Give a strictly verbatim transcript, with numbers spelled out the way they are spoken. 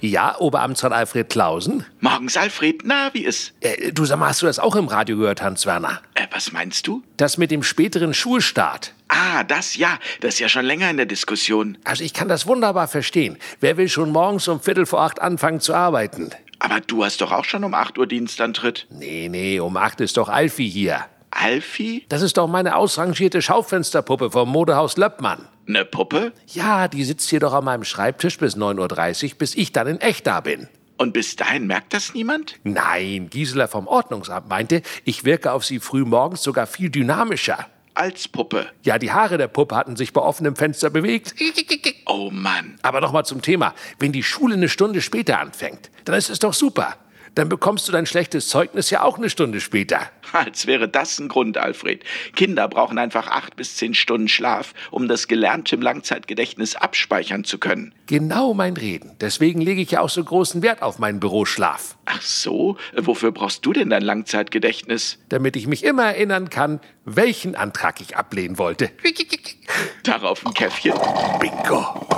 Ja, Oberamtsrat Alfred Clausen. Morgens, Alfred. Na, wie ist? Äh, du sag mal, hast du das auch im Radio gehört, Hans-Werner? Äh, was meinst du? Das mit dem späteren Schulstart. Ah, das ja. Das ist ja schon länger in der Diskussion. Also ich kann das wunderbar verstehen. Wer will schon morgens um Viertel vor acht anfangen zu arbeiten? Aber du hast doch auch schon um acht Uhr Dienstantritt. Nee, nee, um acht ist doch Alfie hier. Alfie? Das ist doch meine ausrangierte Schaufensterpuppe vom Modehaus Löppmann. Ne Puppe? Ja, die sitzt hier doch an meinem Schreibtisch bis neun Uhr dreißig, bis ich dann in echt da bin. Und bis dahin merkt das niemand? Nein, Gisela vom Ordnungsamt meinte, ich wirke auf sie früh morgens sogar viel dynamischer. Als Puppe? Ja, die Haare der Puppe hatten sich bei offenem Fenster bewegt. Oh Mann. Aber noch mal zum Thema. Wenn die Schule eine Stunde später anfängt, dann ist es doch super. Dann bekommst du dein schlechtes Zeugnis ja auch eine Stunde später. Als wäre das ein Grund, Alfred. Kinder brauchen einfach acht bis zehn Stunden Schlaf, um das Gelernte im Langzeitgedächtnis abspeichern zu können. Genau mein Reden. Deswegen lege ich ja auch so großen Wert auf meinen Büroschlaf. Ach so? Wofür brauchst du denn dein Langzeitgedächtnis? Damit ich mich immer erinnern kann, welchen Antrag ich ablehnen wollte. Darauf ein Käffchen. Bingo.